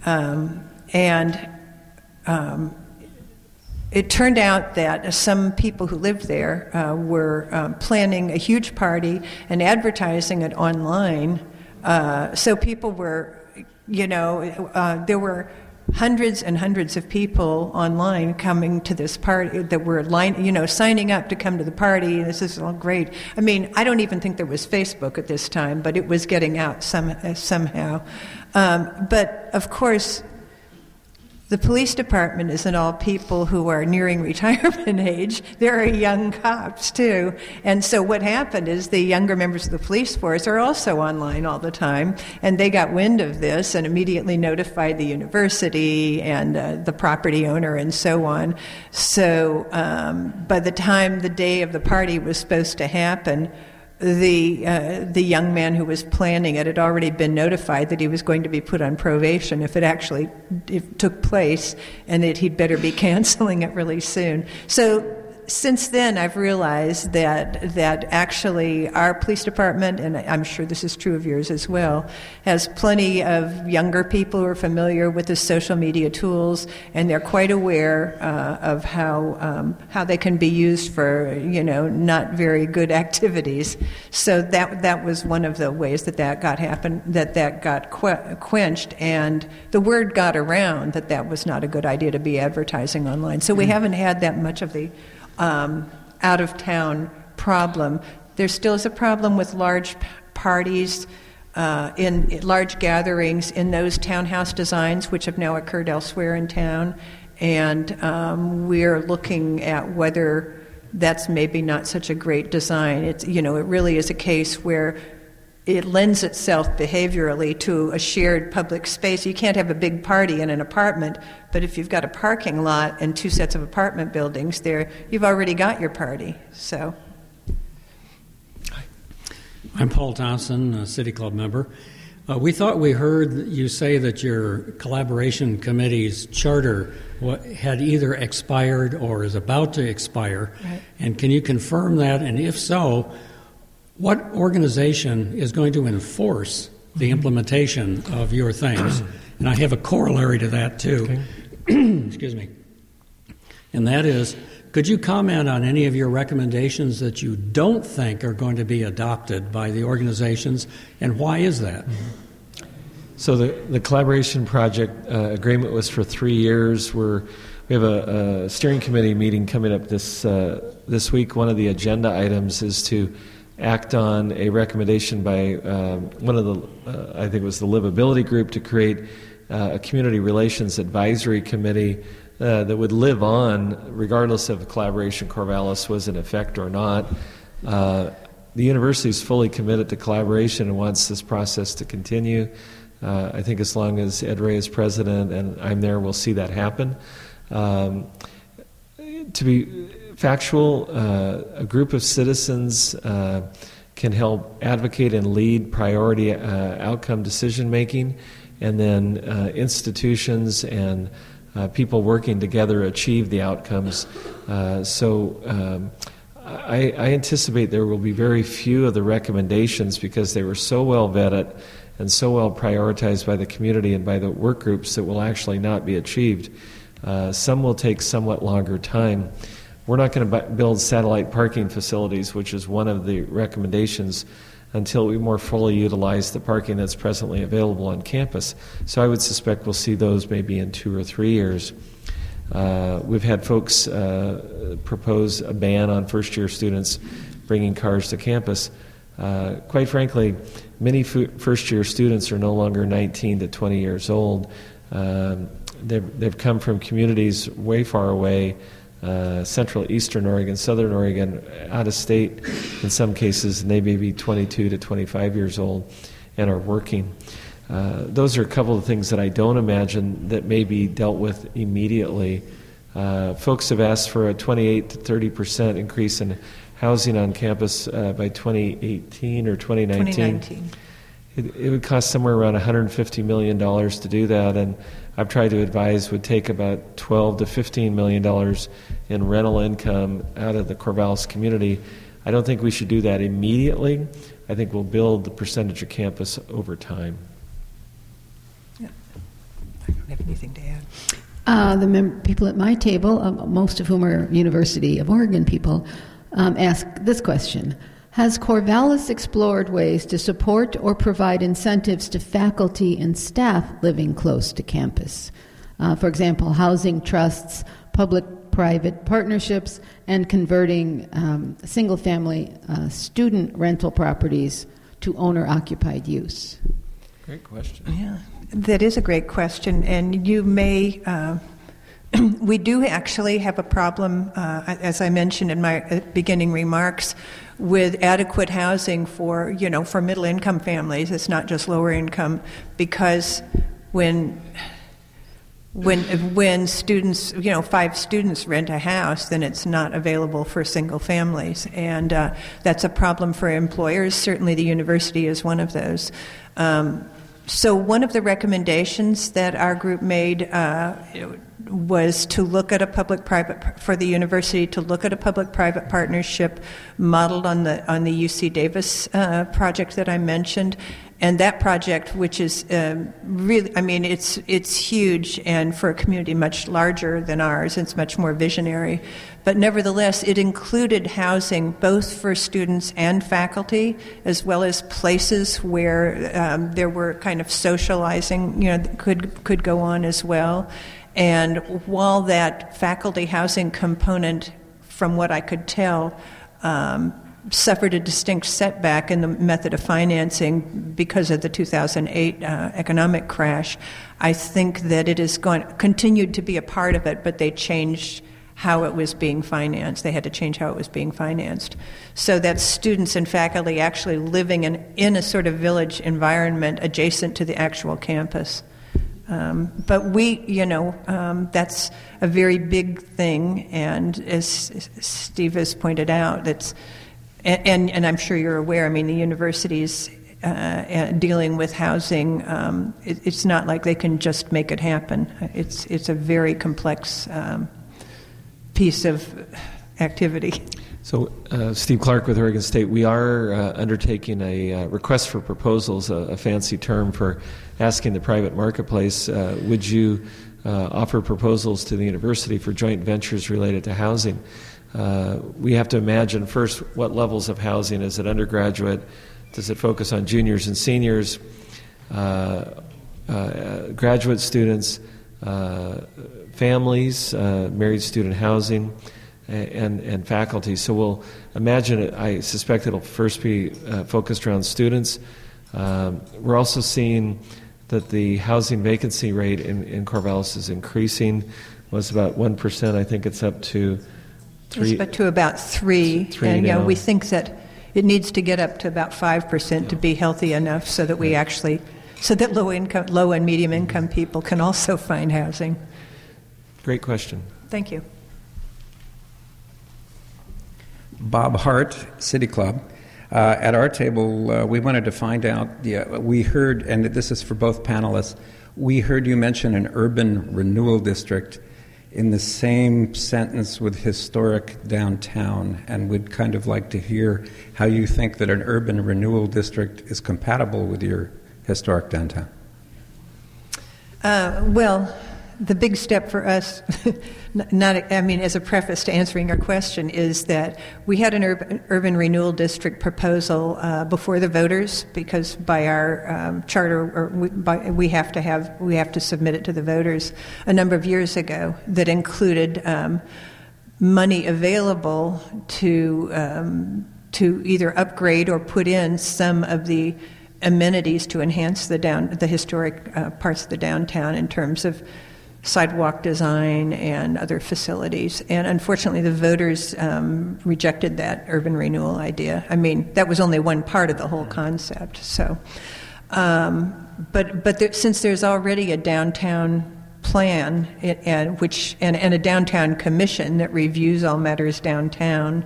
S3: It turned out that some people who lived there were planning a huge party and advertising it online. So people were, there were hundreds and hundreds of people online coming to this party that were signing up to come to the party. This is all great. I mean, I don't even think there was Facebook at this time, but it was getting out somehow. But of course, the police department isn't all people who are nearing retirement age. There are young cops, too. And so what happened is the younger members of the police force are also online all the time, and they got wind of this and immediately notified the university and the property owner and so on. So by the time the day of the party was supposed to happen, the young man who was planning it had already been notified that he was going to be put on probation if it took place, and that he'd better be canceling it really soon. So since then, I've realized that actually our police department, and I'm sure this is true of yours as well, has plenty of younger people who are familiar with the social media tools, and they're quite aware of how they can be used for not very good activities. So that was one of the ways that got quenched, and the word got around that was not a good idea to be advertising online. So we haven't had that much of the out-of-town problem. There still is a problem with large parties, in large gatherings in those townhouse designs, which have now occurred elsewhere in town, and we're looking at whether that's maybe not such a great design. It really is a case where it lends itself behaviorally to a shared public space. You can't have a big party in an apartment, but if you've got a parking lot and 2 sets of apartment buildings there, you've already got your party. So,
S10: I'm Paul Thompson, a City Club member. We thought we heard you say that your collaboration committee's charter had either expired or is about to expire.
S3: Right.
S10: And can you confirm that? And if so, what organization is going to enforce the implementation of your things? And I have a corollary to that, too. Okay. Excuse me. And that is, could you comment on any of your recommendations that you don't think are going to be adopted by the organizations, and why is that?
S4: So the collaboration project agreement was for 3 years. We have a steering committee meeting coming up this week. One of the agenda items is to act on a recommendation by one of the, I think it was the Livability Group, to create a community relations advisory committee that would live on regardless of collaboration Corvallis was in effect or not. The university is fully committed to collaboration and wants this process to continue. I think as long as Ed Ray is president and I'm there, we'll see that happen. To be factual, a group of citizens can help advocate and lead priority outcome decision making, and then institutions and people working together achieve the outcomes. I anticipate there will be very few of the recommendations, because they were so well vetted and so well prioritized by the community and by the work groups, that will actually not be achieved. Some will take somewhat longer time. We're not going to build satellite parking facilities, which is one of the recommendations, until we more fully utilize the parking that's presently available on campus. So I would suspect we'll see those maybe in 2 or 3 years. We've had folks propose a ban on first-year students bringing cars to campus. Quite frankly, many first-year students are no longer 19 to 20 years old. They've come from communities way far away, central eastern Oregon, southern Oregon, out of state in some cases, and they may be 22 to 25 years old and are working. Those are a couple of things that I don't imagine that may be dealt with immediately. Folks have asked for a 28 to 30% increase in housing on campus by 2018 or 2019. It would cost somewhere around $150 million to do that, and I've tried to advise would take about $12 to $15 million in rental income out of the Corvallis community. I don't think we should do that immediately. I think we'll build the percentage of campus over time.
S3: Yeah. I don't have anything to add.
S11: The people at my table, most of whom are University of Oregon people, ask this question. Has Corvallis explored ways to support or provide incentives to faculty and staff living close to campus? For example, housing trusts, public-private partnerships, and converting single-family student rental properties to owner-occupied use?
S4: Great question.
S3: Yeah, that is a great question, and you may... we do actually have a problem, as I mentioned in my beginning remarks, with adequate housing for middle-income families. It's not just lower income, because when students, 5 students rent a house, then it's not available for single families, and that's a problem for employers. Certainly, the university is one of those. So one of the recommendations that our group made was to look at a public-private, for the university to look at a public-private partnership modeled on the UC Davis project that I mentioned. And that project, which is really, it's huge, and for a community much larger than ours, it's much more visionary. But nevertheless, it included housing both for students and faculty, as well as places where there were kind of socializing, that could go on as well. And while that faculty housing component, from what I could tell, suffered a distinct setback in the method of financing because of the 2008 economic crash, I think that it is continued to be a part of it, but they changed how it was being financed. They had to change how it was being financed. So that students and faculty actually living in a sort of village environment adjacent to the actual campus. But that's a very big thing, and as Steve has pointed out, and I'm sure you're aware, I mean, the universities dealing with housing, it's not like they can just make it happen. It's a very complex piece of activity.
S4: So, Steve Clark with Oregon State, we are undertaking a request for proposals, a fancy term for asking the private marketplace, would you offer proposals to the university for joint ventures related to housing? We have to imagine first what levels of housing. Is it undergraduate? Does it focus on juniors and seniors, graduate students, families, married student housing, and faculty? So we'll imagine it. I suspect it'll first be focused around students. We're also seeing that the housing vacancy rate in Corvallis is increasing. It was about 1%. I think it's up to 3.
S3: It's to about 3. And
S4: now.
S3: We think that it needs to get up to about 5% to be healthy enough so that we actually, so that low and medium income people can also find housing.
S4: Great question.
S3: Thank you.
S12: Bob Hart, City Club. At our table, we wanted to find out, we heard, and this is for both panelists, we heard you mention an urban renewal district in the same sentence with historic downtown, and we'd kind of like to hear how you think that an urban renewal district is compatible with your historic downtown.
S3: Well, the big step for us, as a preface to answering your question, is that we had an urban renewal district proposal before the voters, because by our charter, we have to submit it to the voters a number of years ago, that included money available to either upgrade or put in some of the amenities to enhance the historic parts of the downtown in terms of sidewalk design and other facilities. And unfortunately, the voters rejected that urban renewal idea. I mean, that was only one part of the whole concept. So, since there's already a downtown plan and a downtown commission that reviews all matters downtown,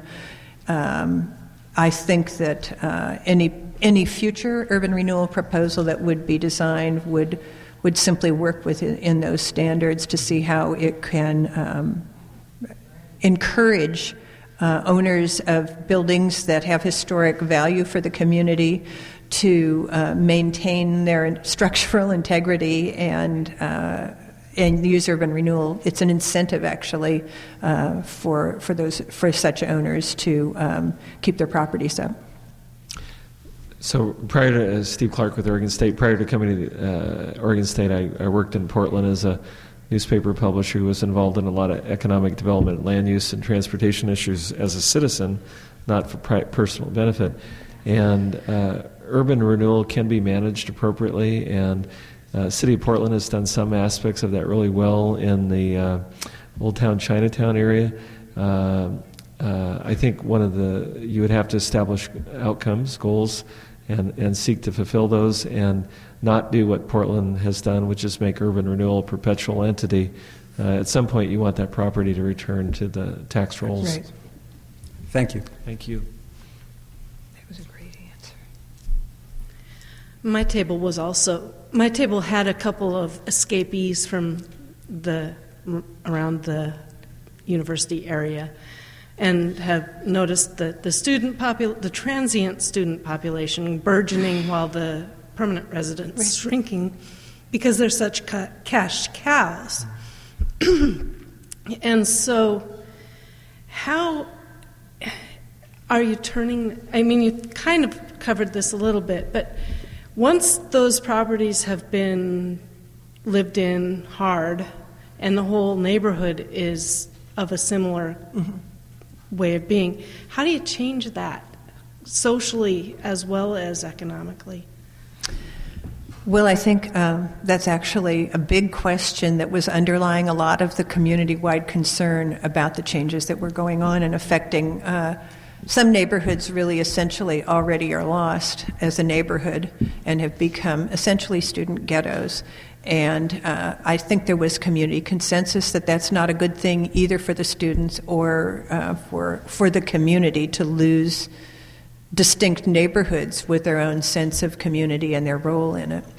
S3: I think that any future urban renewal proposal that would be designed would simply work within those standards to see how it can encourage owners of buildings that have historic value for the community to maintain their structural integrity and use urban renewal. It's an incentive, actually, for such owners to keep their properties up.
S4: So prior to Steve Clark with Oregon State, prior to coming to Oregon State, I worked in Portland as a newspaper publisher who was involved in a lot of economic development, land use, and transportation issues as a citizen, not for personal benefit. And urban renewal can be managed appropriately, and City of Portland has done some aspects of that really well in the Old Town Chinatown area. I think you would have to establish outcomes, goals, and seek to fulfill those, and not do what Portland has done, which is make urban renewal a perpetual entity. At some point, you want that property to return to the tax rolls.
S3: Right.
S12: Thank you.
S4: Thank you.
S3: That was a great answer.
S13: My table had a couple of escapees from around the university area, and have noticed that the transient student population burgeoning while the permanent residents shrinking, because they're such cash cows. And so, how are you turning? I mean, you kind of covered this a little bit, but once those properties have been lived in hard, and the whole neighborhood is of a similar way of being, how do you change that socially as well as economically?
S3: Well, I think that's actually a big question that was underlying a lot of the community-wide concern about the changes that were going on and affecting some neighborhoods. Really, essentially, already are lost as a neighborhood and have become essentially student ghettos. And I think there was community consensus that that's not a good thing either for the students or for the community to lose distinct neighborhoods with their own sense of community and their role in it.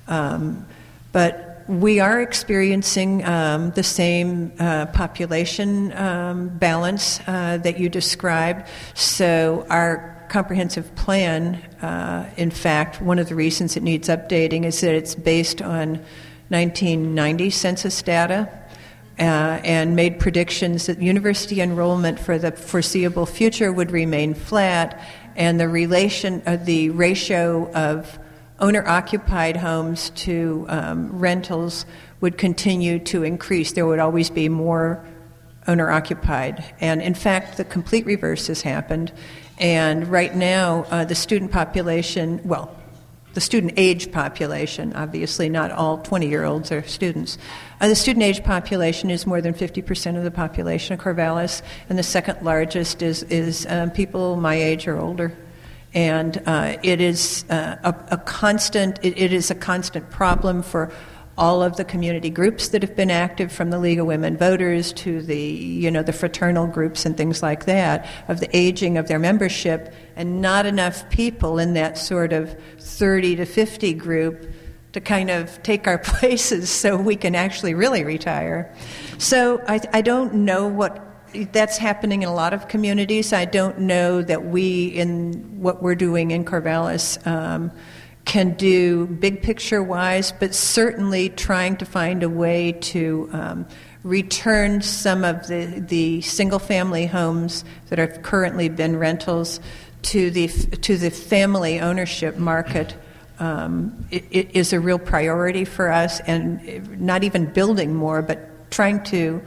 S3: But we are experiencing the same population balance that you described. So our comprehensive plan, in fact, one of the reasons it needs updating is that it's based on 1990 census data. And made predictions that university enrollment for the foreseeable future would remain flat, and the ratio of owner-occupied homes to rentals would continue to increase. There would always be more owner-occupied, and in fact, the complete reverse has happened. And right now, the student population, well, the student age population, obviously not all 20-year-olds are students. The student age population is more than 50% of the population of Corvallis, and the second largest is people my age or older. And it is a constant problem for all of the community groups that have been active, from the League of Women Voters to the fraternal groups and things like that, of the aging of their membership, and not enough people in that sort of 30 to 50 group to kind of take our places so we can actually really retire. So I don't know what that's happening in a lot of communities. I don't know that we, in what we're doing in Corvallis, can do big picture wise, but certainly trying to find a way to return some of the single family homes that have currently been rentals to the family ownership market. It is a real priority for us, and not even building more, but trying to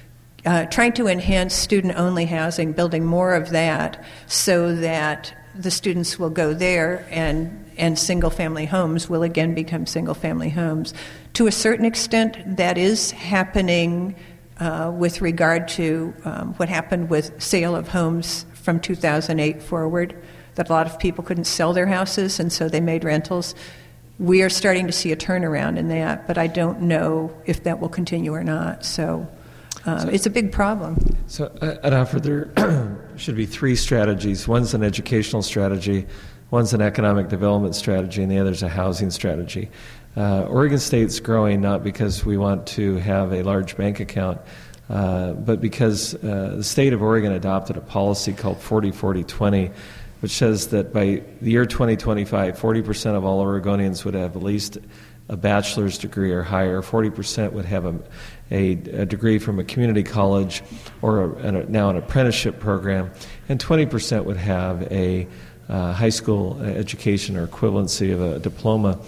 S3: enhance student-only housing, building more of that, so that the students will go there, and single-family homes will again become single-family homes. To a certain extent, that is happening with regard to what happened with sale of homes from 2008 forward, that a lot of people couldn't sell their houses, and so they made rentals. We are starting to see a turnaround in that, but I don't know if that will continue or not. So it's a big problem.
S4: So I'd offer there should be three strategies. One's an educational strategy, one's an economic development strategy, and the other's a housing strategy. Oregon State's growing not because we want to have a large bank account, but because the state of Oregon adopted a policy called 40-40-20, which says that by the year 2025, 40% of all Oregonians would have at least a bachelor's degree or higher, 40% would have a degree from a community college or now an apprenticeship program, and 20% would have a high school education or equivalency of a diploma.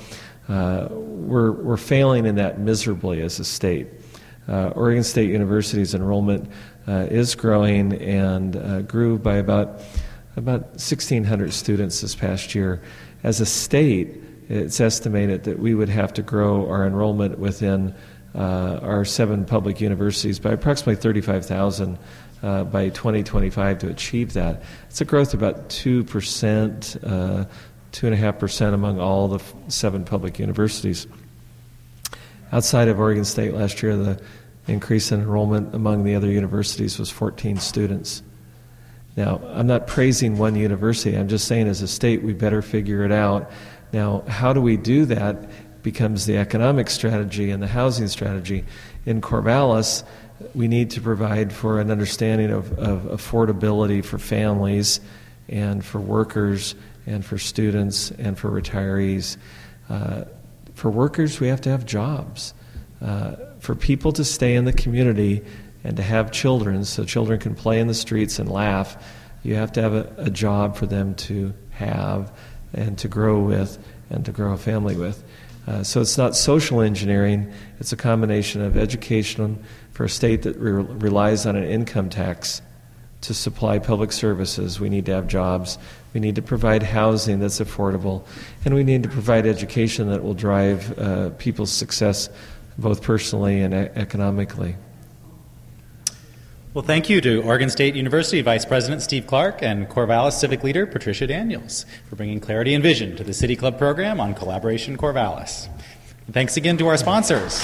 S4: We're failing in that miserably as a state. Oregon State University's enrollment is growing and grew by about 1,600 students this past year. As a state, it's estimated that we would have to grow our enrollment within our 7 public universities by approximately 35,000 by 2025 to achieve that. It's a growth of about 2%, 2.5% among all the 7 public universities. Outside of Oregon State last year, the increase in enrollment among the other universities was 14 students. Now, I'm not praising one university. I'm just saying as a state we better figure it out. Now, how do we do that becomes the economic strategy and the housing strategy. In Corvallis, we need to provide for an understanding of affordability for families and for workers and for students and for retirees. For workers, we have to have jobs. For people to stay in the community and to have children so children can play in the streets and laugh, you have to have a job for them to have and to grow with and to grow a family with. So it's not social engineering, it's a combination of education for a state that relies on an income tax to supply public services. We need to have jobs. We need to provide housing that's affordable. And we need to provide education that will drive people's success both personally and economically.
S1: Well, thank you to Oregon State University Vice President Steve Clark and Corvallis Civic Leader Patricia Daniels for bringing clarity and vision to the City Club program on Collaboration Corvallis. And thanks again to our sponsors.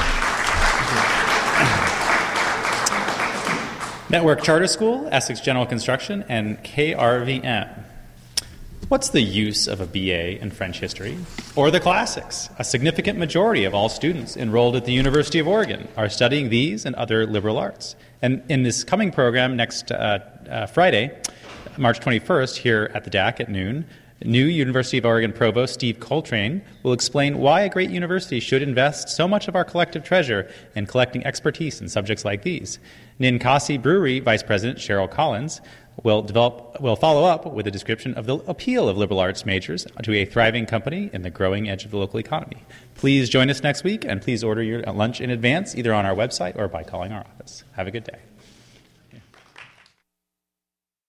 S1: Network Charter School, Essex General Construction, and KRVM. What's the use of a BA in French history? Or the classics? A significant majority of all students enrolled at the University of Oregon are studying these and other liberal arts. And in this coming program next Friday, March 21st, here at the DAC at noon, new University of Oregon Provost Steve Coltrane will explain why a great university should invest so much of our collective treasure in collecting expertise in subjects like these. Ninkasi Brewery Vice President Cheryl Collins will follow up with a description of the appeal of liberal arts majors to a thriving company in the growing edge of the local economy. Please join us next week, and please order your lunch in advance, either on our website or by calling our office. Have a good day.